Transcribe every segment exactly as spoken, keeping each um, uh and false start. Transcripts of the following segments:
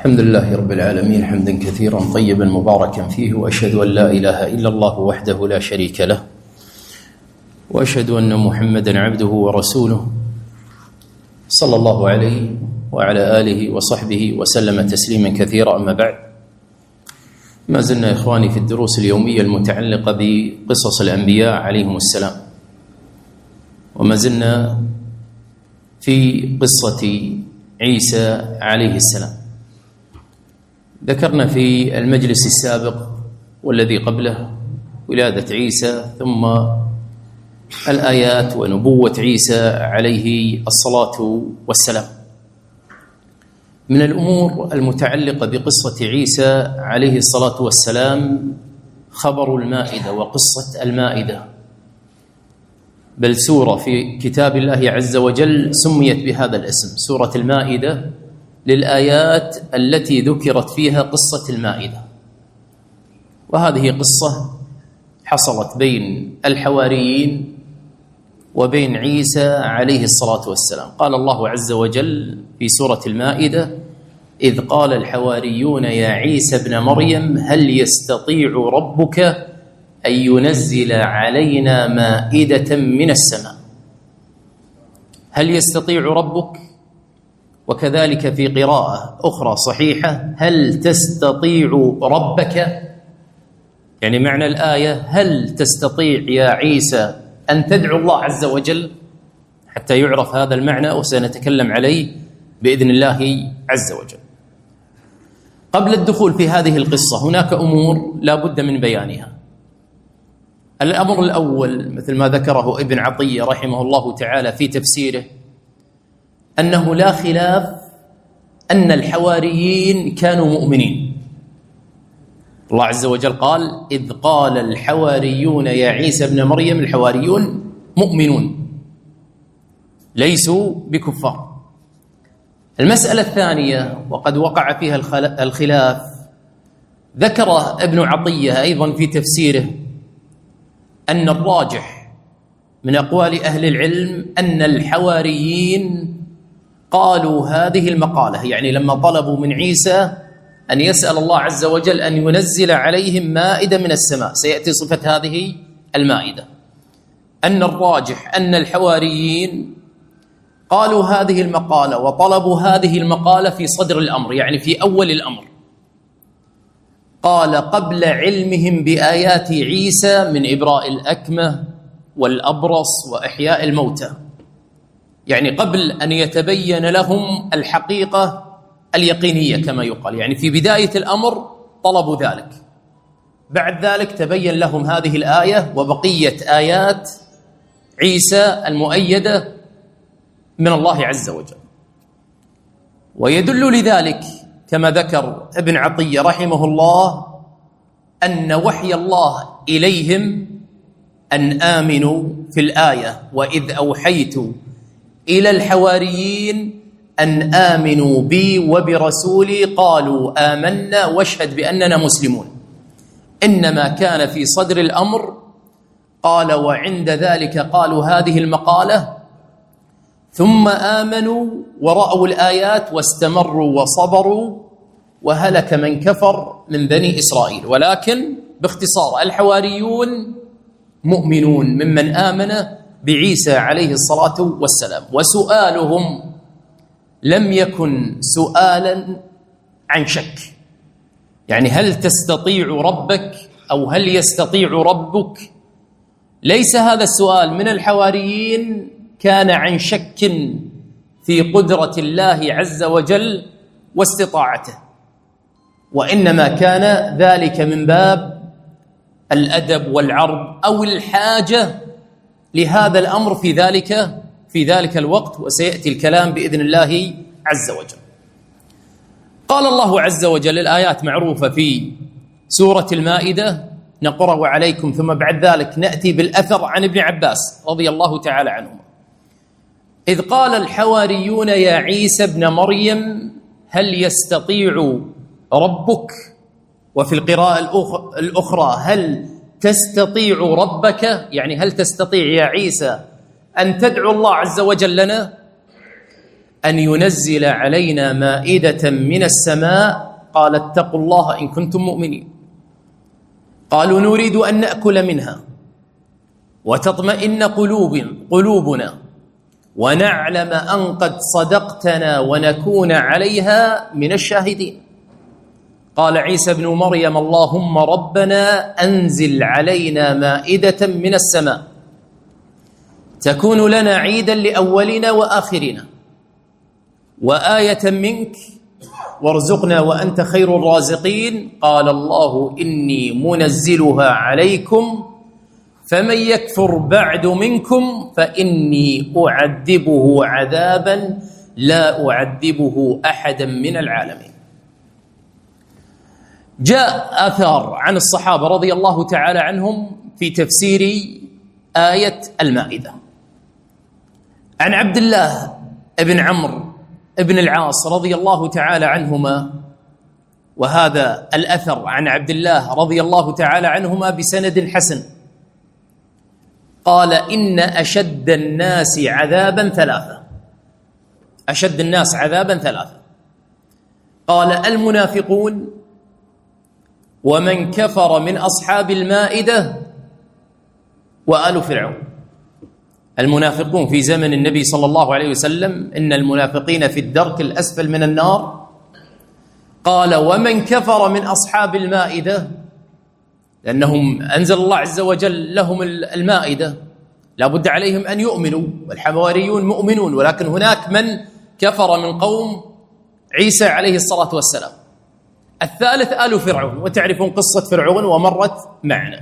الحمد لله رب العالمين حمدا كثيرا طيبا مباركا فيه، وأشهد أن لا إله إلا الله وحده لا شريك له، وأشهد أن محمدا عبده ورسوله صلى الله عليه وعلى آله وصحبه وسلم تسليما كثيرا. أما بعد، ما زلنا إخواني في الدروس اليومية المتعلقة بقصص الأنبياء عليهم السلام، وما زلنا في قصة عيسى عليه السلام. ذكرنا في المجلس السابق والذي قبله ولادة عيسى، ثم الآيات ونبوة عيسى عليه الصلاة والسلام. من الأمور المتعلقة بقصة عيسى عليه الصلاة والسلام خبر المائدة وقصة المائدة، بل سورة في كتاب الله عز وجل سميت بهذا الاسم، سورة المائدة، للآيات التي ذكرت فيها قصة المائدة. وهذه قصة حصلت بين الحواريين وبين عيسى عليه الصلاة والسلام. قال الله عز وجل في سورة المائدة: إذ قال الحواريون يا عيسى ابن مريم هل يستطيع ربك أن ينزل علينا مائدة من السماء. هل يستطيع ربك، وكذلك في قراءة أخرى صحيحة هل تستطيع ربك، يعني معنى الآية هل تستطيع يا عيسى أن تدعو الله عز وجل، حتى يعرف هذا المعنى وسنتكلم عليه بإذن الله عز وجل. قبل الدخول في هذه القصة هناك أمور لا بد من بيانها. الأمر الأول مثل ما ذكره ابن عطية رحمه الله تعالى في تفسيره، أنه لا خلاف أن الحواريين كانوا مؤمنين. الله عز وجل قال: إذ قال الحواريون يا عيسى ابن مريم، الحواريون مؤمنون ليسوا بكفار. المسألة الثانية وقد وقع فيها الخلاف، ذكر ابن عطية أيضا في تفسيره أن الراجح من أقوال أهل العلم أن الحواريين قالوا هذه المقالة، يعني لما طلبوا من عيسى أن يسأل الله عز وجل أن ينزل عليهم مائدة من السماء، سيأتي صفة هذه المائدة، أن الراجح أن الحواريين قالوا هذه المقالة وطلبوا هذه المقالة في صدر الأمر، يعني في أول الأمر. قال: قبل علمهم بآيات عيسى من إبراء الأكمة والأبرص وإحياء الموتى، يعني قبل أن يتبين لهم الحقيقة اليقينية كما يقال، يعني في بداية الأمر طلبوا ذلك، بعد ذلك تبين لهم هذه الآية وبقية آيات عيسى المؤيدة من الله عز وجل. ويدل لذلك كما ذكر ابن عطية رحمه الله أن وحي الله إليهم أن آمنوا في الآية: وإذ أوحيت إلى الحواريين أن آمنوا بي وبرسولي قالوا آمنا واشهد بأننا مسلمون. إنما كان في صدر الأمر. قال: وعند ذلك قالوا هذه المقالة، ثم آمنوا ورأوا الآيات واستمروا وصبروا، وهلك من كفر من بني إسرائيل. ولكن باختصار الحواريون مؤمنون ممن آمن بعيسى عليه الصلاة والسلام. وسؤالهم لم يكن سؤالا عن شك، يعني هل تستطيع ربك أو هل يستطيع ربك، ليس هذا السؤال من الحواريين كان عن شك في قدرة الله عز وجل واستطاعته، وإنما كان ذلك من باب الأدب والعرض أو الحاجة لهذا الأمر في ذلك في ذلك الوقت، وسيأتي الكلام بإذن الله عز وجل. قال الله عز وجل، الآيات معروفة في سورة المائدة، نقرأ عليكم ثم بعد ذلك نأتي بالأثر عن ابن عباس رضي الله تعالى عنهما: إذ قال الحواريون يا عيسى ابن مريم هل يستطيع ربك، وفي القراءة الأخرى هل تستطيع ربك، يعني هل تستطيع يا عيسى أن تدعو الله عز وجل لنا. أن ينزل علينا مائدة من السماء قال اتقوا الله إن كنتم مؤمنين. قالوا نريد أن نأكل منها وتطمئن قلوب قلوبنا ونعلم أن قد صدقتنا ونكون عليها من الشاهدين. قال عيسى ابن مريم اللهم ربنا أنزل علينا مائدة من السماء تكون لنا عيدا لأولنا وآخرنا وآية منك وارزقنا وأنت خير الرازقين. قال الله إني منزلها عليكم فمن يكفر بعد منكم فإني أعذبه عذابا لا أعذبه أحدا من العالمين. جاء آثار عن الصحابة رضي الله تعالى عنهم في تفسير آية المائدة. عن عبد الله بن عمرو بن العاص رضي الله تعالى عنهما، وهذا الأثر عن عبد الله رضي الله تعالى عنهما بسند حسن، قال إن أشد الناس عذابا ثلاثة. أشد الناس عذابا ثلاثة. قال المنافقون ومن كفر من أصحاب المائدة وآل فرعون. المنافقون في زمن النبي صلى الله عليه وسلم إن المنافقين في الدرك الأسفل من النار. قال ومن كفر من أصحاب المائدة، لأنهم أنزل الله عز وجل لهم المائدة لا بد عليهم أن يؤمنوا، والحواريون مؤمنون، ولكن هناك من كفر من قوم عيسى عليه الصلاة والسلام. الثالث آل فرعون، وتعرفون قصة فرعون ومرت معنا.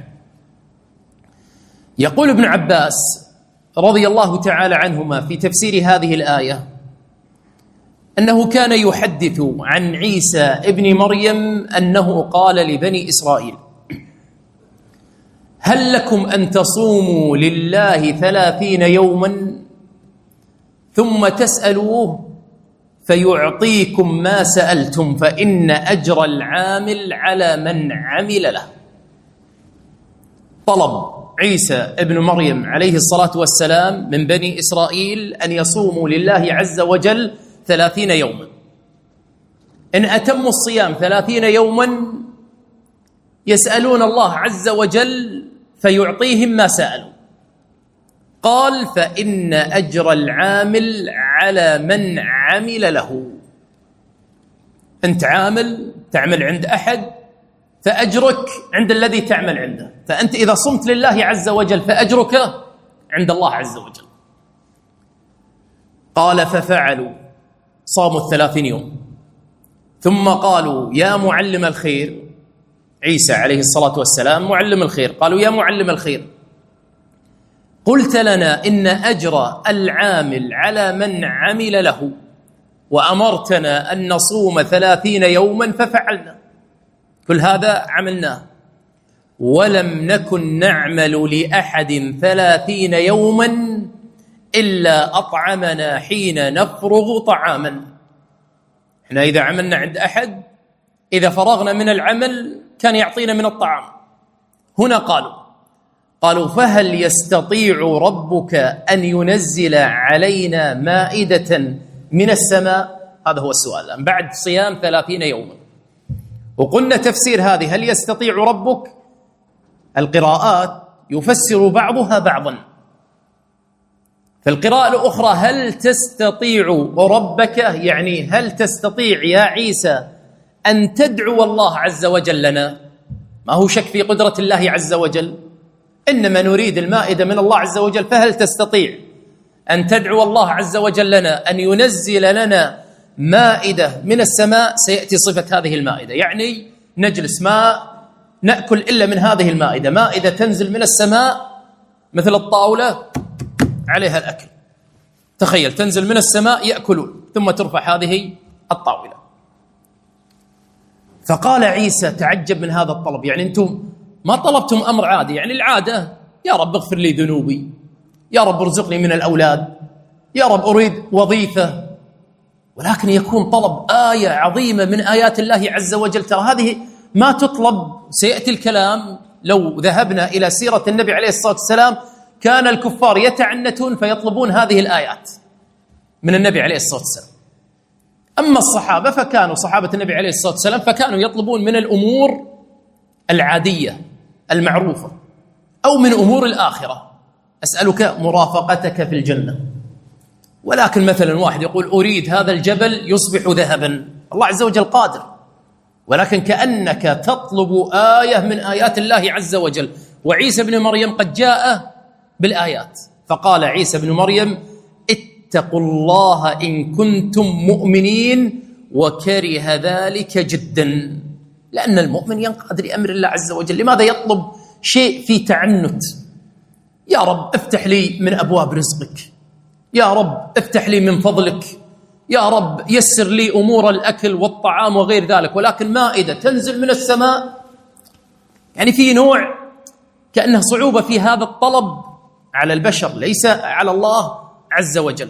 يقول ابن عباس رضي الله تعالى عنهما في تفسير هذه الآية أنه كان يحدث عن عيسى ابن مريم أنه قال لبني إسرائيل هل لكم أن تصوموا لله ثلاثين يوما ثم تسألوه فيعطيكم ما سألتم فإن أجر العامل على من عمل له. طلب عيسى ابن مريم عليه الصلاة والسلام من بني إسرائيل أن يصوموا لله عز وجل ثلاثين يوما، إن أتموا الصيام ثلاثين يوما يسألون الله عز وجل فيعطيهم ما سألوا. قال فإن أجر العامل على من عمل له. أنت عامل تعمل عند أحد فأجرك عند الذي تعمل عنده، فأنت إذا صمت لله عز وجل فأجرك عند الله عز وجل. قال ففعلوا، صاموا الثلاثين يوم، ثم قالوا يا معلم الخير، عيسى عليه الصلاة والسلام معلم الخير، قالوا يا معلم الخير قلت لنا إن أجر العامل على من عمل له وأمرتنا أن نصوم ثلاثين يوما ففعلنا، كل هذا عملناه، ولم نكن نعمل لأحد ثلاثين يوما إلا أطعمنا حين نفرغ طعاما. احنا إذا عملنا عند أحد إذا فرغنا من العمل كان يعطينا من الطعام. هنا قالوا قالوا فهل يستطيع ربك أن ينزل علينا مائدة من السماء؟ هذا هو السؤال بعد صيام ثلاثين يوما. وقلنا تفسير هذه هل يستطيع ربك، القراءات يفسر بعضها بعضا. فالقراءة الأخرى هل تستطيع ربك، يعني هل تستطيع يا عيسى أن تدعو الله عز وجل لنا؟ ما هو شك في قدرة الله عز وجل، إنما نريد المائدة من الله عز وجل، فهل تستطيع أن تدعو الله عز وجل لنا أن ينزل لنا مائدة من السماء؟ سيأتي صفة هذه المائدة، يعني نجلس ما نأكل إلا من هذه المائدة، مائدة تنزل من السماء مثل الطاولة عليها الأكل، تخيل تنزل من السماء يأكلون ثم ترفع هذه الطاولة. فقال عيسى تعجب من هذا الطلب، يعني أنتم ما طلبتم أمر عادي، يعني العادة يا رب اغفر لي ذنوبي، يا رب ارزقني من الأولاد، يا رب أريد وظيفة، ولكن يكون طلب آية عظيمة من آيات الله عز وجل. ترى هذه ما تطلب، سيأتي الكلام لو ذهبنا إلى سيرة النبي عليه الصلاة والسلام كان الكفار يتعنتون فيطلبون هذه الآيات من النبي عليه الصلاة والسلام. أما الصحابة فكانوا صحابة النبي عليه الصلاة والسلام فكانوا يطلبون من الأمور العادية المعروفة أو من أمور الآخرة، أسألك مرافقتك في الجنة. ولكن مثلا واحد يقول أريد هذا الجبل يصبح ذهبا، الله عز وجل قادر، ولكن كأنك تطلب آية من آيات الله عز وجل. وعيسى بن مريم قد جاء بالآيات، فقال عيسى بن مريم اتقوا الله إن كنتم مؤمنين، وكره ذلك جدا، لأن المؤمن ينقاد لأمر الله عز وجل. لماذا يطلب شيء في تعنت؟ يا رب افتح لي من أبواب رزقك، يا رب افتح لي من فضلك، يا رب يسر لي أمور الأكل والطعام وغير ذلك. ولكن مائدة تنزل من السماء، يعني في نوع كأنه صعوبة في هذا الطلب على البشر ليس على الله عز وجل.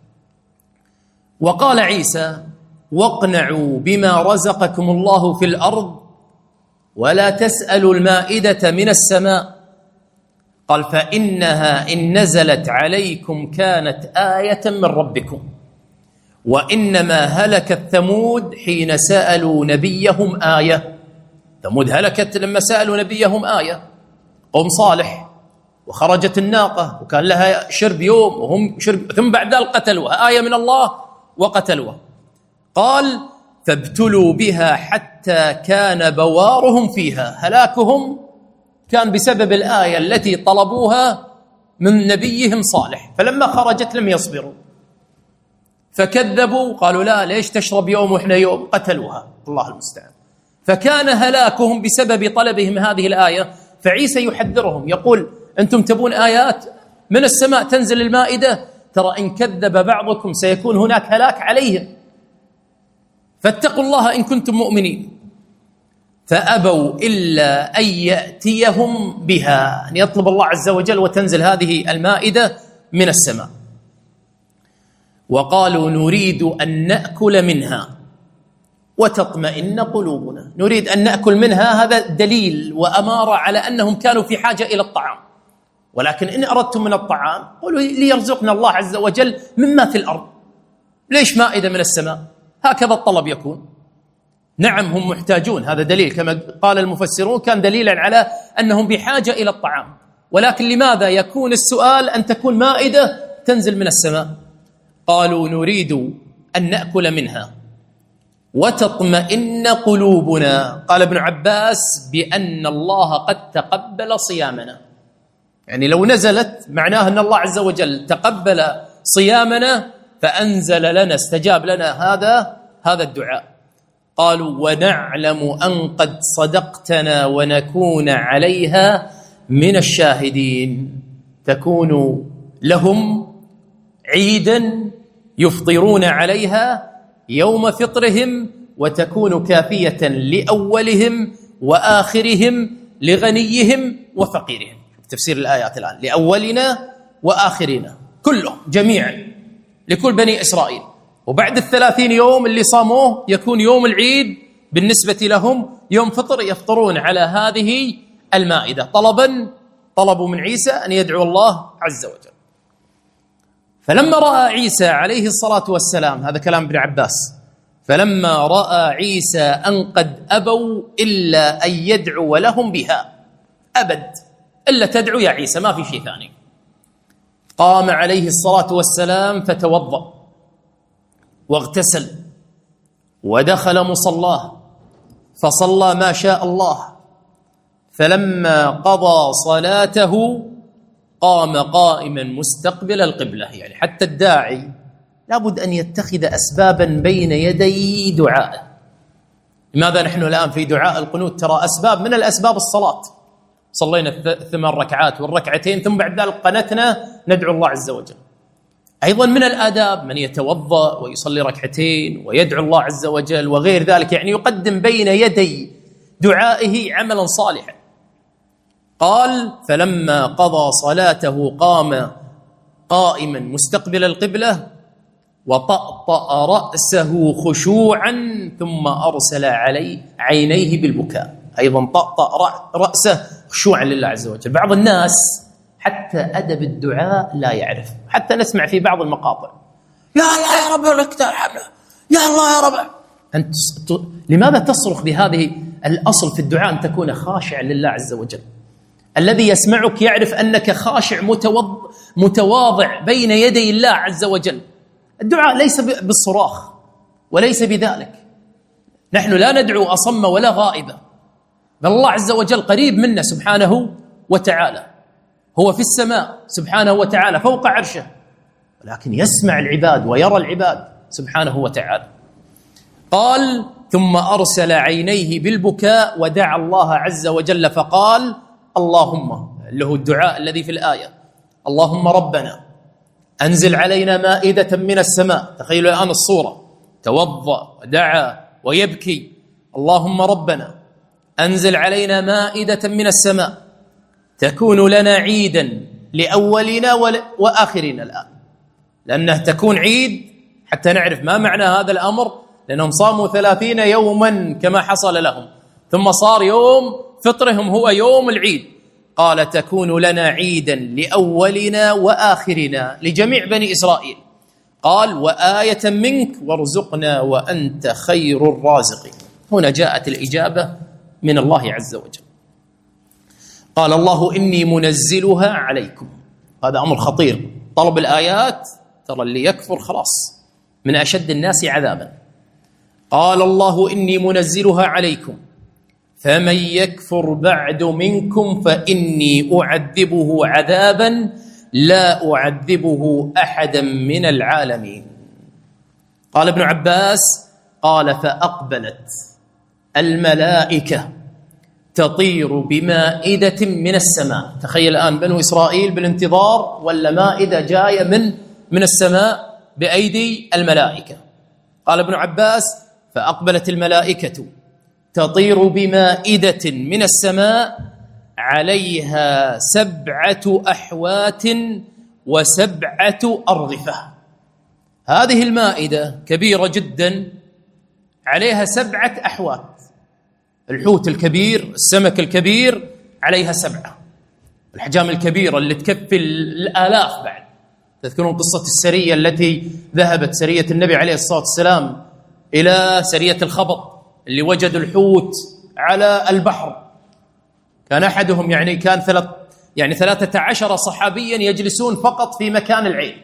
وقال عيسى واقنعوا بما رزقكم الله في الأرض ولا تسألوا المائدة من السماء. قال فإنها إن نزلت عليكم كانت آية من ربكم، وإنما هلكت ثمود حين سألوا نبيهم آية. ثمود هلكت لما سألوا نبيهم آية، قوم صالح، وخرجت الناقة وكان لها شرب يوم وهم شرب، ثم بعد ذلك قتلوها، آية من الله وقتلوها. قال فابتلوا بها حتى كان بوارهم فيها، هلاكهم كان بسبب الآية التي طلبوها من نبيهم صالح، فلما خرجت لم يصبروا فكذبوا، قالوا لا ليش تشرب يوم وإحنا يوم، قتلوها، الله المستعان. فكان هلاكهم بسبب طلبهم هذه الآية. فعيسى يحذرهم يقول أنتم تبون آيات من السماء تنزل المائدة، ترى إن كذب بعضكم سيكون هناك هلاك عليهم، فاتقوا الله إن كنتم مؤمنين. فأبوا إلا أن يأتيهم بها، أن يطلب الله عز وجل وتنزل هذه المائدة من السماء. وقالوا نريد أن نأكل منها وتطمئن قلوبنا. نريد أن نأكل منها، هذا دليل وأمارة على أنهم كانوا في حاجة إلى الطعام. ولكن إن أردتم من الطعام قولوا ليرزقنا الله عز وجل مما في الأرض، ليش مائدة من السماء؟ هكذا الطلب يكون. نعم هم محتاجون، هذا دليل كما قال المفسرون، كان دليلا على أنهم بحاجة إلى الطعام، ولكن لماذا يكون السؤال أن تكون مائدة تنزل من السماء؟ قالوا نريد أن نأكل منها وتطمئن قلوبنا. قال ابن عباس بأن الله قد تقبل صيامنا، يعني لو نزلت معناه أن الله عز وجل تقبل صيامنا فأنزل لنا، استجاب لنا هذا هذا الدعاء. قالوا ونعلم أن قد صدقتنا ونكون عليها من الشاهدين. تكون لهم عيدا يفطرون عليها يوم فطرهم، وتكون كافية لأولهم وآخرهم، لغنيهم وفقيرهم. تفسير الآيات الآن لأولنا وآخرنا كلهم جميعا، لكل بني إسرائيل. وبعد الثلاثين يوم اللي صاموه يكون يوم العيد بالنسبة لهم يوم فطر، يفطرون على هذه المائدة طلبا طلبوا من عيسى أن يدعو الله عز وجل. فلما رأى عيسى عليه الصلاة والسلام، هذا كلام ابن عباس، فلما رأى عيسى أن قد أبوا إلا أن يدعو لهم بها، أبد إلا تدعو يا عيسى، ما في شيء ثاني. قام عليه الصلاة والسلام فتوضأ واغتسل ودخل مصلاه فصلى ما شاء الله، فلما قضى صلاته قام قائما مستقبل القبلة. يعني حتى الداعي لابد أن يتخذ أسبابا بين يدي دعائه. لماذا نحن الآن في دعاء القنوت ترى أسباب، من الأسباب الصلاة، صلينا ثمان ركعات والركعتين ثم بعد ذلك قنتنا ندعو الله عز وجل. أيضا من الآداب من يتوضأ ويصلي ركعتين ويدعو الله عز وجل وغير ذلك، يعني يقدم بين يدي دعائه عملا صالحا. قال فلما قضى صلاته قام قائما مستقبل القبلة وطأطأ رأسه خشوعا ثم أرسل عليه عينيه بالبكاء. أيضا طأطأ رأسه خشوعا لله عز وجل. بعض الناس حتى أدب الدعاء لا يعرف، حتى نسمع في بعض المقاطع يا الله يا رب لك ترحمنا، يا الله يا رب. أنت لماذا تصرخ بهذه الأصل في الدعاء أن تكون خاشع لله عز وجل؟ الذي يسمعك يعرف أنك خاشع متواضع بين يدي الله عز وجل. الدعاء ليس بالصراخ وليس بذلك. نحن لا ندعو أصم ولا غائبا، بل الله عز وجل قريب منا سبحانه وتعالى، هو في السماء سبحانه وتعالى فوق عرشه، ولكن يسمع العباد ويرى العباد سبحانه وتعالى. قال: ثم أرسل عينيه بالبكاء ودعا الله عز وجل فقال: اللهم، اللي هو الدعاء الذي في الآية، اللهم ربنا أنزل علينا مائدة من السماء. تخيلوا الآن الصورة، توضأ ودعا ويبكي، اللهم ربنا أنزل علينا مائدة من السماء تكون لنا عيدا لأولنا وآخرنا. الآن لأنها تكون عيد حتى نعرف ما معنى هذا الأمر، لأنهم صاموا ثلاثين يوما كما حصل لهم، ثم صار يوم فطرهم هو يوم العيد. قال: تكون لنا عيدا لأولنا وآخرنا لجميع بني إسرائيل. قال: وآية منك وارزقنا وأنت خير الرازقين. هنا جاءت الإجابة من الله عز وجل. قال الله: إني منزلها عليكم. هذا أمر خطير، طلب الآيات ترى اللي يكفر خلاص من أشد الناس عذابا. قال الله: إني منزلها عليكم فمن يكفر بعد منكم فإني أعذبه عذابا لا أعذبه أحدا من العالمين. قال ابن عباس: قال: فأقبلت الملائكة تطير بمائدة من السماء. تخيل الآن بنو إسرائيل بالانتظار، ولا مائدة جاية من من السماء بأيدي الملائكة. قال ابن عباس: فأقبلت الملائكة تطير بمائدة من السماء عليها سبعة أحوات وسبعة أرغفة. هذه المائدة كبيرة جدا، عليها سبعة أحوات. الحوت الكبير، السمك الكبير، عليها سبعة. الحجام الكبيرة اللي تكفي الآلاف. بعد تذكرون قصة السرية التي ذهبت سرية النبي عليه الصلاة والسلام إلى سرية الخبط، اللي وجدوا الحوت على البحر. كان أحدهم يعني كان ثلاث يعني ثلاثة عشر صحابيا يجلسون فقط في مكان العين،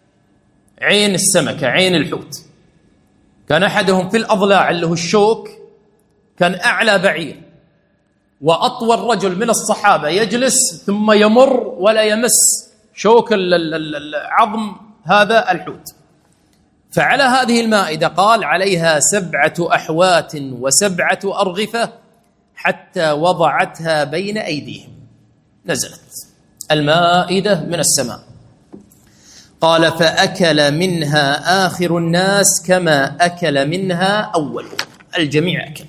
عين السمكة، عين الحوت. كان أحدهم في الأضلاع اللي هو الشوك، كان أعلى بعير، وأطول رجل من الصحابة يجلس ثم يمر ولا يمس شوك العظم هذا الحوت. فعلى هذه المائدة قال: عليها سبعة أحوات وسبعة أرغفة حتى وضعتها بين أيديهم. نزلت المائدة من السماء. قال: فأكل منها آخر الناس كما أكل منها أولهم. الجميع أكل،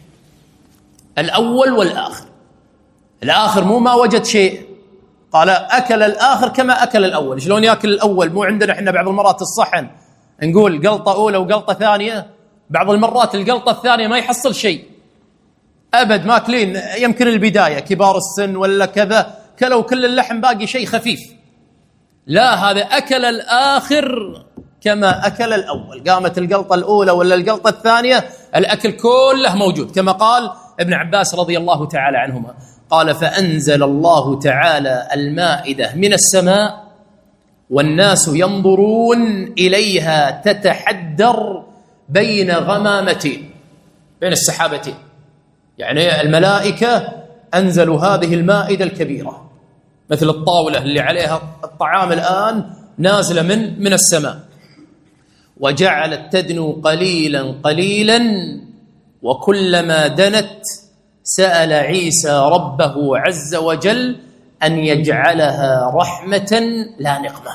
الأول والآخر. الآخر مو ما وجد شيء، قال أكل الآخر كما أكل الأول. شلون يأكل الأول؟ مو عندنا إحنا بعض المرات الصحن نقول قلطة أولى وقلطة ثانية، بعض المرات القلطة الثانية ما يحصل شيء أبد، ماكلين يمكن البداية كبار السن ولا كذا، كلوا كل اللحم باقي شيء خفيف. لا، هذا أكل الآخر كما أكل الأول. قامت القلطة الأولى ولا القلطة الثانية، الأكل كله موجود، كما قال ابن عباس رضي الله تعالى عنهما. قال: فأنزل الله تعالى المائدة من السماء والناس ينظرون إليها تتحدر بين غمامتين، بين السحابتين. يعني الملائكة أنزلوا هذه المائدة الكبيرة مثل الطاولة اللي عليها الطعام الآن، نازلة من من السماء، وجعلت تدنو قليلا قليلا، وكلما دنت سأل عيسى ربه عز وجل أن يجعلها رحمة لا نقمة.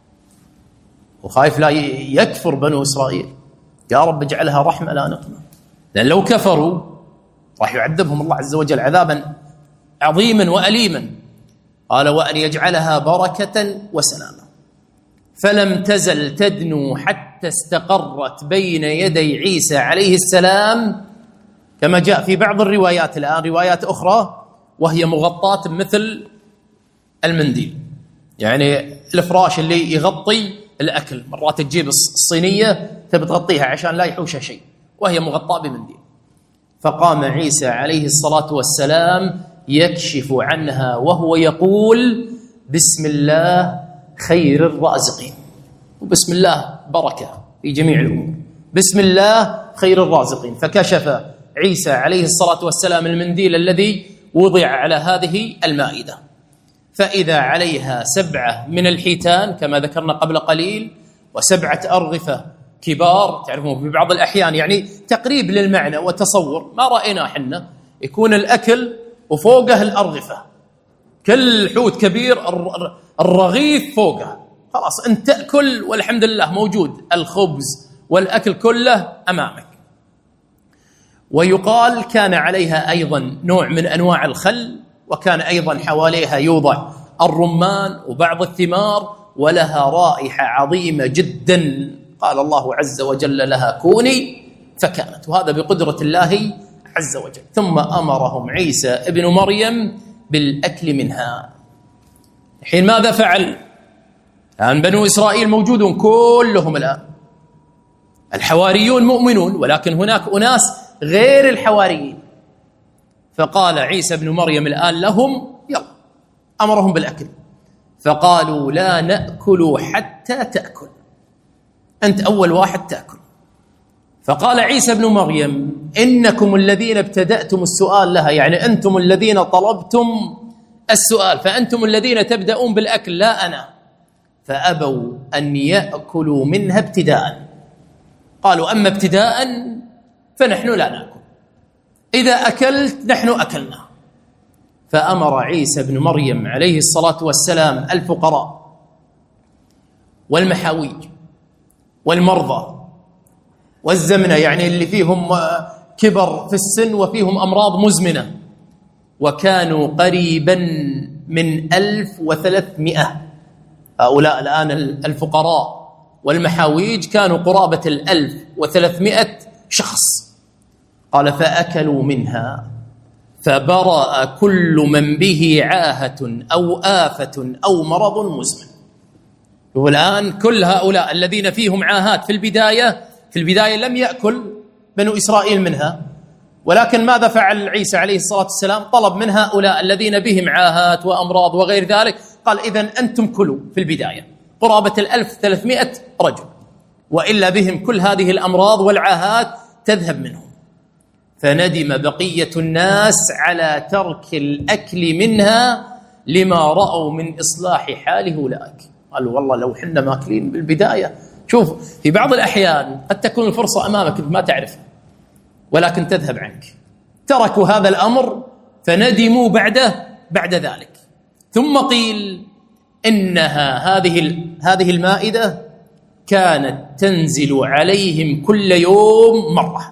وخايف لا يكفر بنو إسرائيل، يا رب اجعلها رحمة لا نقمة، لأن لو كفروا راح يعذبهم الله عز وجل عذابا عظيما وأليما. قال: وأن يجعلها بركة وسلاما. فلم تزل تدنو حتى استقرت بين يدي عيسى عليه السلام، كما جاء في بعض الروايات الآن، روايات أخرى، وهي مغطاة مثل المنديل، يعني الفراش اللي يغطي الأكل. مرات تجيب الصينية تبي تغطيها عشان لا يحوش شيء، وهي مغطاة بمنديل. فقام عيسى عليه الصلاة والسلام يكشف عنها وهو يقول: بسم الله خير الرازقين. وبسم الله بركة في جميع الأمور، بسم الله خير الرازقين. فكشف عيسى عليه الصلاة والسلام المنديل الذي وضع على هذه المائدة، فإذا عليها سبعة من الحيتان كما ذكرنا قبل قليل، وسبعة أرغفة كبار. تعرفون في بعض الأحيان يعني تقريب للمعنى وتصور ما رأينا حنا، يكون الأكل وفوقه الأرغفة، كل حوت كبير الرغيف فوقه، خلاص أنت تأكل والحمد لله موجود الخبز والأكل كله أمامك. ويقال كان عليها أيضا نوع من أنواع الخل، وكان أيضا حواليها يوضع الرمان وبعض الثمار، ولها رائحة عظيمة جدا. قال الله عز وجل لها كوني فكانت، وهذا بقدرة الله عز وجل. ثم أمرهم عيسى ابن مريم بالأكل منها. حين ماذا فعل؟ الآن بنو إسرائيل موجودون كلهم الآن، الحواريون مؤمنون، ولكن هناك أناس غير الحواريين. فقال عيسى ابن مريم الآن لهم يلا، أمرهم بالأكل. فقالوا لا نأكل حتى تأكل، أنت أول واحد تأكل. فقال عيسى ابن مريم: إنكم الذين ابتدأتم السؤال لها، يعني أنتم الذين طلبتم السؤال، فأنتم الذين تبدأون بالأكل لا أنا. فأبوا أن يأكلوا منها ابتداء، قالوا أما ابتداء فنحن لا نأكل، إذا أكلت نحن أكلنا. فأمر عيسى ابن مريم عليه الصلاة والسلام الفقراء والمحاويج والمرضى والزمنة، يعني اللي فيهم كبر في السن وفيهم أمراض مزمنة، وكانوا قريبا من ألف وثلاثمائة. هؤلاء الآن الفقراء والمحاويج كانوا قرابة الألف وثلاثمائة شخص. قال: فأكلوا منها فبرأ كل من به عاهة أو آفة أو مرض مزمن. والآن كل هؤلاء الذين فيهم عاهات في البداية في البداية لم يأكل بنو إسرائيل منها، ولكن ماذا فعل عيسى عليه الصلاة والسلام؟ طلب من هؤلاء الذين بهم عاهات وأمراض وغير ذلك، قال: إذن أنتم كلوا في البداية، قرابة الألف ثلاثمائة رجل، وإلا بهم كل هذه الأمراض والعاهات تذهب منهم. فندم بقية الناس على ترك الأكل منها لما رأوا من إصلاح حال أولئك. قالوا: والله لو حنا ماكلين بالبداية. شوف، في بعض الأحيان قد تكون الفرصة أمامك ما تعرفها ولكن تذهب عنك. تركوا هذا الأمر فندموا بعده بعد ذلك. ثم قيل إنها هذه هذه المائدة كانت تنزل عليهم كل يوم مرة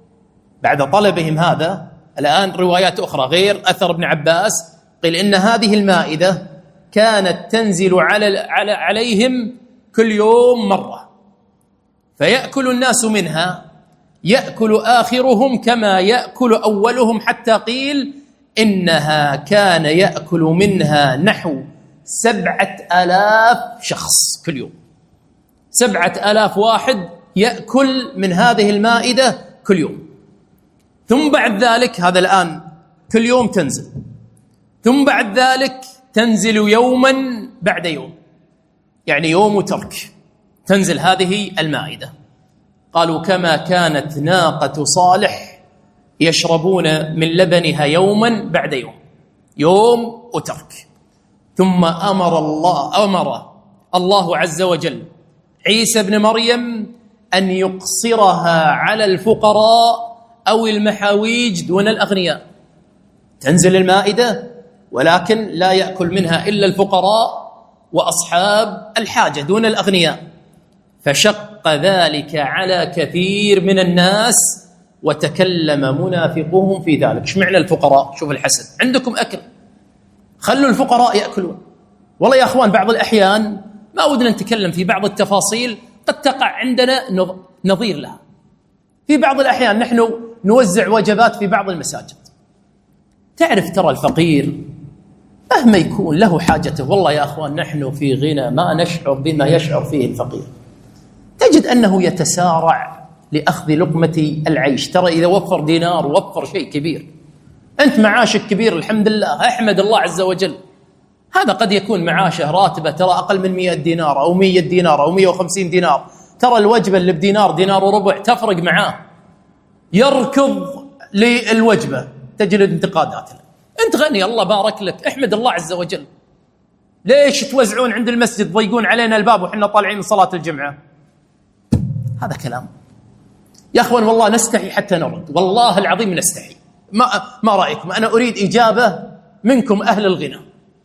بعد طلبهم هذا. الآن روايات أخرى غير أثر ابن عباس قيل إن هذه المائدة كانت تنزل على على عليهم كل يوم مرة، فيأكل الناس منها، يأكل آخرهم كما يأكل أولهم، حتى قيل إنها كان يأكل منها نحو سبعة آلاف شخص كل يوم. سبعة آلاف واحد يأكل من هذه المائدة كل يوم. ثم بعد ذلك، هذا الآن كل يوم تنزل، ثم بعد ذلك تنزل يوما بعد يوم، يعني يوم وترك تنزل هذه المائدة. قالوا: كما كانت ناقة صالح يشربون من لبنها يوما بعد يوم، يوم وترك. ثم أمر الله أمر الله عز وجل عيسى بن مريم أن يقصرها على الفقراء أو المحاويج دون الأغنياء. تنزل المائدة ولكن لا يأكل منها إلا الفقراء وأصحاب الحاجة دون الأغنياء. فشق ذلك على كثير من الناس، وتكلم منافقهم في ذلك. ايش معنى الفقراء؟ شوف الحسد، عندكم أكل خلوا الفقراء يأكلون. والله يا أخوان بعض الأحيان ما ودنا نتكلم في بعض التفاصيل قد تقع عندنا نظير لها. في بعض الأحيان نحن نوزع وجبات في بعض المساجد، تعرف ترى الفقير مهما يكون له حاجته، والله يا أخوان نحن في غنى ما نشعر بما يشعر فيه الفقير. تجد أنه يتسارع لأخذ لقمة العيش. ترى إذا وفر دينار وفر شيء كبير، أنت معاشك كبير الحمد لله، أحمد الله عز وجل. هذا قد يكون معاشه راتبة ترى أقل من مئة دينار أو مئة دينار أو مئة وخمسين دينار، ترى الوجبة اللي بدينار دينار وربع تفرق معاه، يركض للوجبة تجد انتقادات. أنت غني الله بارك لك، احمد الله عز وجل. ليش توزعون عند المسجد ضيقون علينا الباب وحنا طالعين من صلاة الجمعة؟ هذا كلام يا أخوان، والله نستحي حتى نرد، والله العظيم نستحي. ما, ما رأيكم؟ أنا أريد إجابة منكم أهل الغنى.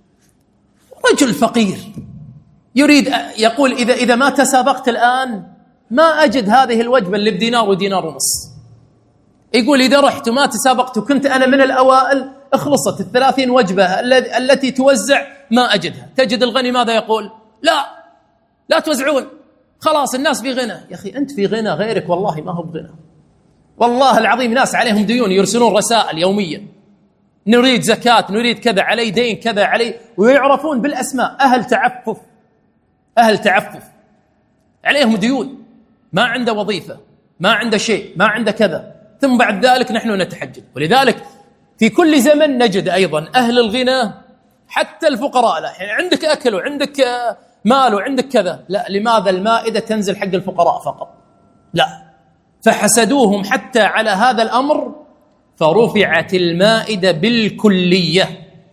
رجل فقير يريد يقول إذا, إذا ما تسابقت الآن ما أجد هذه الوجبة اللي بدينار ودينار ونص. يقول إذا رحت وما تسابقت وكنت أنا من الأوائل اخلصت الثلاثين وجبة التي توزع ما أجدها. تجد الغني ماذا يقول؟ لا لا توزعون، خلاص الناس في غنى. يا أخي أنت في غنى، غيرك والله ما هو بغنى. والله العظيم ناس عليهم ديون يرسلون رسائل يوميا، نريد زكاة، نريد كذا، علي دين كذا علي، ويعرفون بالأسماء. أهل تعفف، أهل تعفف عليهم ديون، ما عنده وظيفة، ما عنده شيء، ما عنده كذا، ثم بعد ذلك نحن نتحجج. ولذلك في كل زمن نجد أيضا أهل الغنى حتى الفقراء. لا يعني عندك أكل وعندك مال وعندك كذا، لا لماذا المائدة تنزل حق الفقراء فقط؟ لا، فحسدوهم حتى على هذا الأمر فرفعت المائدة بالكلية.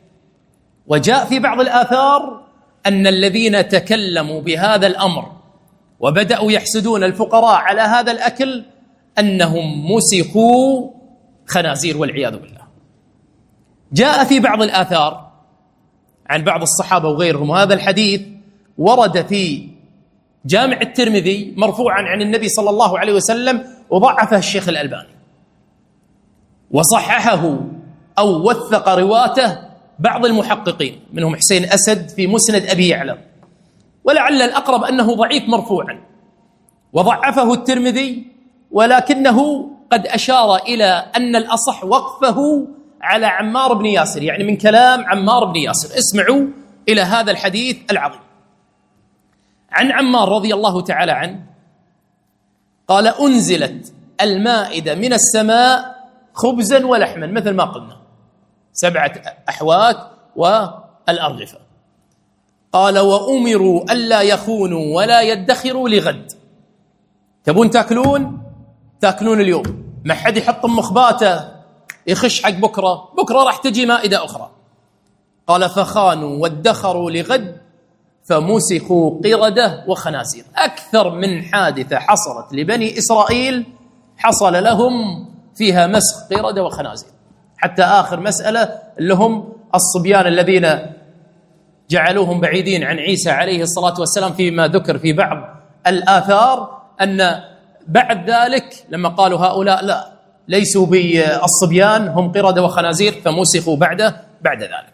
وجاء في بعض الآثار أن الذين تكلموا بهذا الأمر وبدأوا يحسدون الفقراء على هذا الأكل أنهم مسخوا خنازير والعياذ بالله. جاء في بعض الآثار عن بعض الصحابة وغيرهم، وهذا الحديث ورد في جامع الترمذي مرفوعا عن النبي صلى الله عليه وسلم، وضعفه الشيخ الألباني، وصححه أو وثق رواته بعض المحققين منهم حسين أسد في مسند أبي يعلى، ولعل الأقرب أنه ضعيف مرفوعا، وضعفه الترمذي، ولكنه قد أشار إلى أن الأصح وقفه على عمار بن ياسر، يعني من كلام عمار بن ياسر. اسمعوا إلى هذا الحديث العظيم. عن عمار رضي الله تعالى عنه قال: أنزلت المائدة من السماء خبزا ولحما، مثل ما قلنا سبعة أحوات والأرغفة. قال: وأمروا ألا يخونوا ولا يدخروا لغد. تبون تأكلون تأكلون اليوم، ما حد يحط مخباته يخش حق بكرة، بكرة راح تجي مائدة أخرى. قال: فخانوا وادخروا لغد فمسخوا قردة وخنازير. أكثر من حادثة حصلت لبني إسرائيل حصل لهم فيها مسخ قردة وخنازير، حتى آخر مسألة اللي هم الصبيان الذين جعلوهم بعيدين عن عيسى عليه الصلاة والسلام، فيما ذكر في بعض الآثار أن بعد ذلك لما قالوا هؤلاء لا ليسوا بالصبيان هم قردة وخنازير فمسخوا بعده بعد ذلك.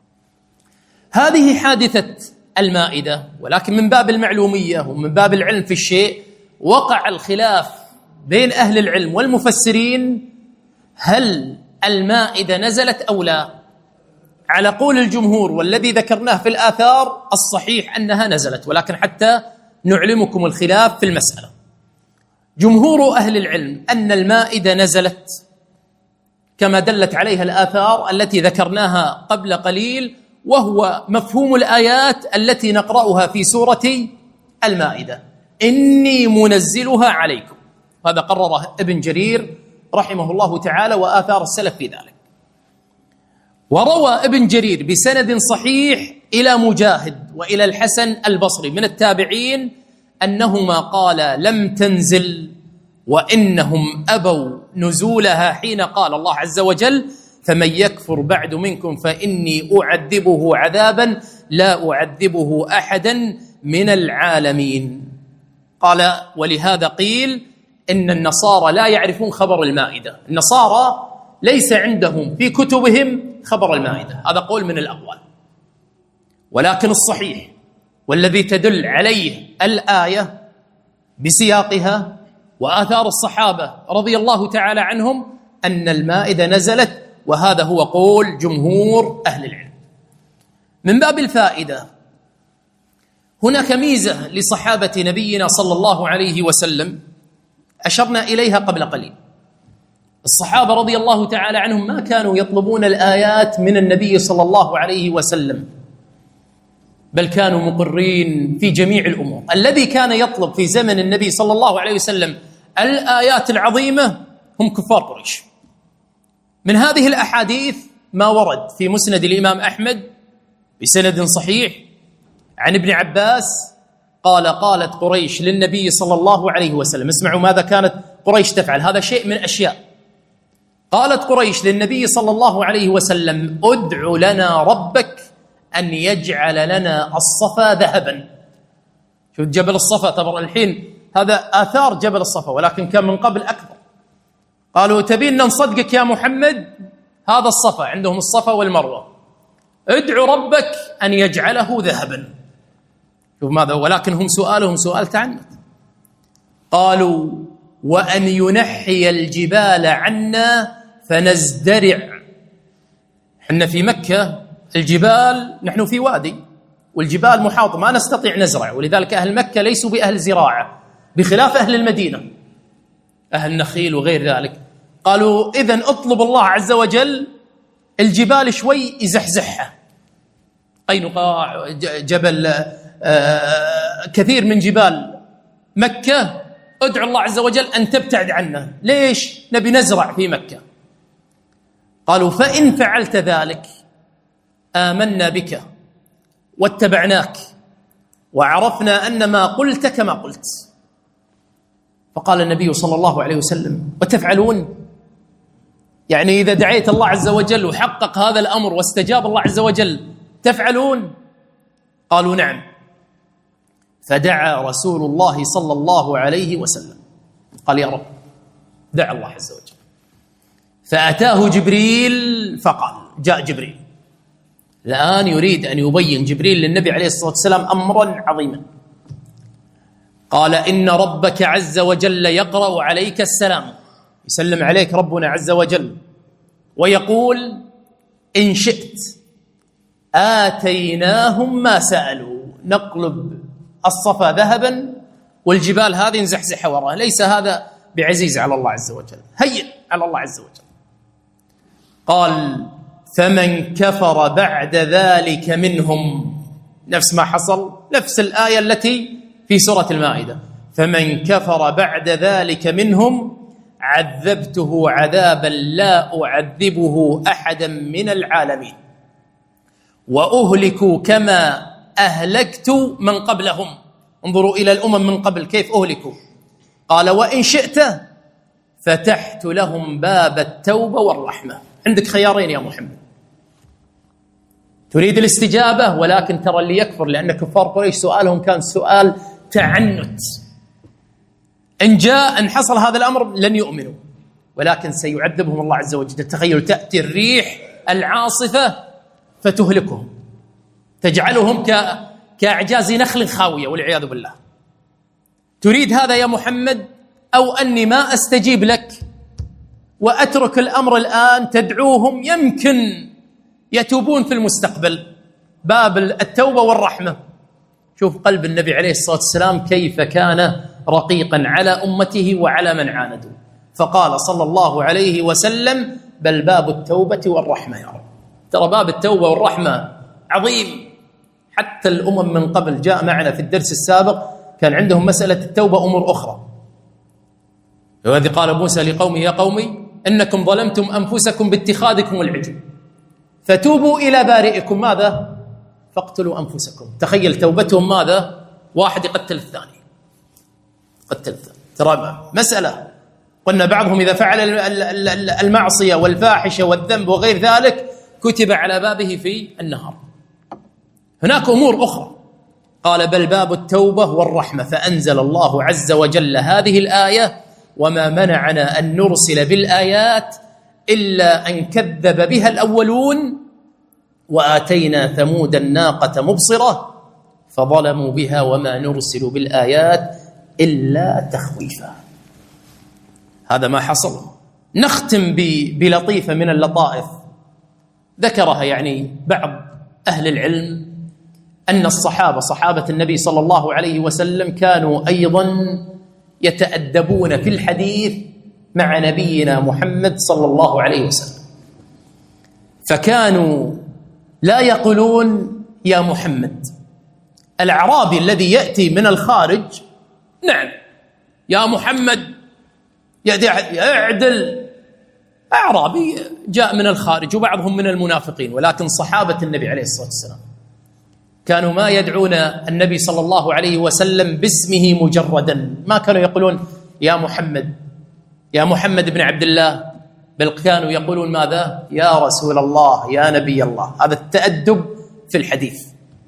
هذه حادثة المائدة، ولكن من باب المعلومية ومن باب العلم في الشيء وقع الخلاف بين أهل العلم والمفسرين هل المائدة نزلت أو لا. على قول الجمهور والذي ذكرناه في الآثار الصحيح أنها نزلت، ولكن حتى نعلمكم الخلاف في المسألة. جمهور أهل العلم أن المائدة نزلت كما دلت عليها الآثار التي ذكرناها قبل قليل، وهو مفهوم الآيات التي نقرأها في سورة المائدة: إني منزلها عليكم. هذا قرره ابن جرير رحمه الله تعالى وآثار السلف في ذلك. وروى ابن جرير بسند صحيح إلى مجاهد وإلى الحسن البصري من التابعين أنهما قال: لم تنزل، وإنهم أبوا نزولها حين قال الله عز وجل: فمن يكفر بعد منكم فإني أعذبه عذابا لا أعذبه أحدا من العالمين. قال: ولهذا قيل إن النصارى لا يعرفون خبر المائدة، النصارى ليس عندهم في كتبهم خبر المائدة. هذا قول من الأقوال، ولكن الصحيح والذي تدل عليه الآية بسياقها وآثار الصحابة رضي الله تعالى عنهم أن المائدة نزلت، وهذا هو قول جمهور أهل العلم. من باب الفائدة، هناك ميزة لصحابة نبينا صلى الله عليه وسلم أشرنا إليها قبل قليل. الصحابة رضي الله تعالى عنهم ما كانوا يطلبون الآيات من النبي صلى الله عليه وسلم، بل كانوا مقرين في جميع الأمور. الذي كان يطلب في زمن النبي صلى الله عليه وسلم الآيات العظيمة هم كفار قريش. من هذه الأحاديث ما ورد في مسند الإمام أحمد بسند صحيح عن ابن عباس قال: قالت قريش للنبي صلى الله عليه وسلم. اسمعوا ماذا كانت قريش تفعل، هذا شيء من أشياء. قالت قريش للنبي صلى الله عليه وسلم: ادع لنا ربك أن يجعل لنا الصفا ذهبا. شوف جبل الصفا، طبعا الحين هذا آثار جبل الصفا، ولكن كان من قبل أكبر. قالوا: تبين نصدقك يا محمد؟ هذا الصفا، عندهم الصفا والمروة، ادعو ربك أن يجعله ذهبا. شوف ماذا، ولكن هم سؤالهم سؤال تعنت. قالوا: وأن ينحي الجبال عنا فنزدرع. حنا في مكة الجبال، نحن في وادي والجبال محاطة، ما نستطيع نزرع، ولذلك أهل مكة ليسوا بأهل زراعة بخلاف أهل المدينة أهل نخيل وغير ذلك. قالوا: إذن اطلب الله عز وجل الجبال شوي يزحزحها، قينقاع، جبل، آه كثير من جبال مكة، ادعو الله عز وجل أن تبتعد عنا. ليش؟ نبي نزرع في مكة. قالوا: فإن فعلت ذلك آمنا بك واتبعناك وعرفنا أن ما قلت كما قلت. فقال النبي صلى الله عليه وسلم: وتفعلون؟ يعني إذا دعيت الله عز وجل وحقق هذا الأمر واستجاب الله عز وجل تفعلون؟ قالوا: نعم. فدعا رسول الله صلى الله عليه وسلم، قال: يا رب، دعا الله عز وجل. فأتاه جبريل فقال، جاء جبريل الآن يريد أن يبين جبريل للنبي عليه الصلاة والسلام أمرا عظيما. قال: إن ربك عز وجل يقرأ عليك السلام، يسلم عليك ربنا عز وجل، ويقول: إن شئت آتيناهم ما سألوا. نقلب الصفا ذهبا والجبال هذه نزحزحها وراء، ليس هذا بعزيز على الله عز وجل، هين على الله عز وجل. قال: فمن كفر بعد ذلك منهم، نفس ما حصل، نفس الآية التي في سورة المائدة: فمن كفر بعد ذلك منهم عذبته عذابا لا أعذبه أحدا من العالمين وأهلكوا كما أهلكت من قبلهم. انظروا إلى الأمم من قبل كيف أهلكوا. قال: وإن شئت فتحت لهم باب التوبة والرحمة. عندك خيارين يا محمد، تريد الاستجابة، ولكن ترى اللي يكفر، لأن كفار قريش سؤالهم كان سؤال تعنت. إن جاء إن حصل هذا الأمر لن يؤمنوا، ولكن سيعذبهم الله عز وجل. تخيل تأتي الريح العاصفة فتهلكهم، تجعلهم ك... كأعجاز نخل خاوية والعياذ بالله. تريد هذا يا محمد، أو أني ما أستجيب لك وأترك الأمر الآن، تدعوهم يمكن يتوبون في المستقبل، باب التوبة والرحمة. شوف قلب النبي عليه الصلاة والسلام كيف كان رقيقا على أمته وعلى من عاندوا. فقال صلى الله عليه وسلم: بل باب التوبة والرحمة يا رب. ترى باب التوبة والرحمة عظيم، حتى الأمم من قبل جاء معنا في الدرس السابق كان عندهم مسألة التوبة أمور أخرى. وهذه قال موسى لقومه: يا قومي إنكم ظلمتم أنفسكم باتخاذكم العجل فتوبوا إلى بارئكم ماذا؟ فاقتلوا أنفسكم. تخيل توبتهم ماذا؟ واحد يقتل الثاني، قتل الثاني. ترى مسألة، قلنا بعضهم إذا فعل المعصية والفاحشة والذنب وغير ذلك كتب على بابه في النهار. هناك أمور أخرى. قال: بل باب التوبة والرحمة. فأنزل الله عز وجل هذه الآية: وما منعنا أن نرسل بالآيات إلا أن كذب بها الأولون وآتينا ثمود الناقة مبصرة فظلموا بها وما نرسل بالآيات إلا تخويفا. هذا ما حصل. نختم بلطيفة من اللطائف ذكرها يعني بعض أهل العلم أن الصحابة صحابة النبي صلى الله عليه وسلم كانوا أيضا يتأدبون في الحديث مع نبينا محمد صلى الله عليه وسلم، فكانوا لا يقولون يا محمد. الأعرابي الذي يأتي من الخارج نعم يا محمد يعدل، أعرابي جاء من الخارج وبعضهم من المنافقين، ولكن صحابة النبي عليه الصلاة والسلام كانوا ما يدعون النبي صلى الله عليه وسلم باسمه مجردا، ما كانوا يقولون يا محمد يا محمد بن عبد الله، بل كانوا يقولون ماذا؟ يا رسول الله يا نبي الله. هذا التأدب في الحديث.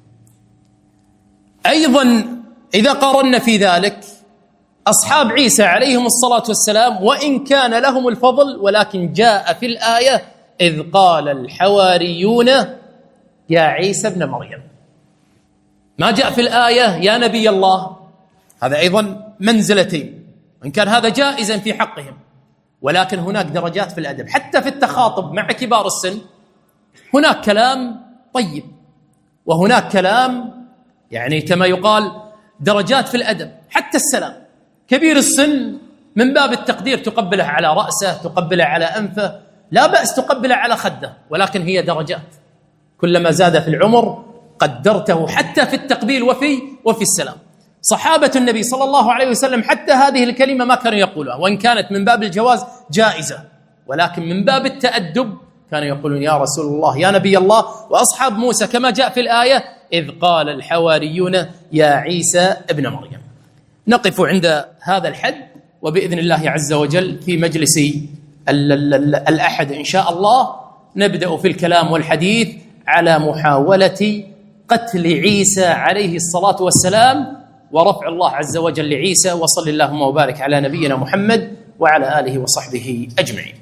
أيضا إذا قارنا في ذلك أصحاب عيسى عليهم الصلاة والسلام، وإن كان لهم الفضل، ولكن جاء في الآية إذ قال الحواريون يا عيسى ابن مريم، ما جاء في الآية يا نبي الله. هذا أيضا منزلتين، وإن كان هذا جائزا في حقهم، ولكن هناك درجات في الأدب. حتى في التخاطب مع كبار السن هناك كلام طيب، وهناك كلام يعني كما يقال درجات في الأدب. حتى السلام، كبير السن من باب التقدير تقبله على رأسه، تقبله على أنفه، لا بأس تقبله على خده، ولكن هي درجات. كلما زاد في العمر قدرته حتى في التقبيل وفي وفي السلام. صحابة النبي صلى الله عليه وسلم حتى هذه الكلمة ما كانوا يقولها، وإن كانت من باب الجواز جائزة، ولكن من باب التأدب كانوا يقولون يا رسول الله يا نبي الله. وأصحاب موسى كما جاء في الآية إذ قال الحواريون يا عيسى ابن مريم. نقف عند هذا الحد، وبإذن الله عز وجل في مجلس الأحد إن شاء الله نبدأ في الكلام والحديث على محاولة قتل عيسى عليه الصلاة والسلام ورفع الله عز وجل لعيسى. وصل اللهم وبارك على نبينا محمد وعلى آله وصحبه أجمعين.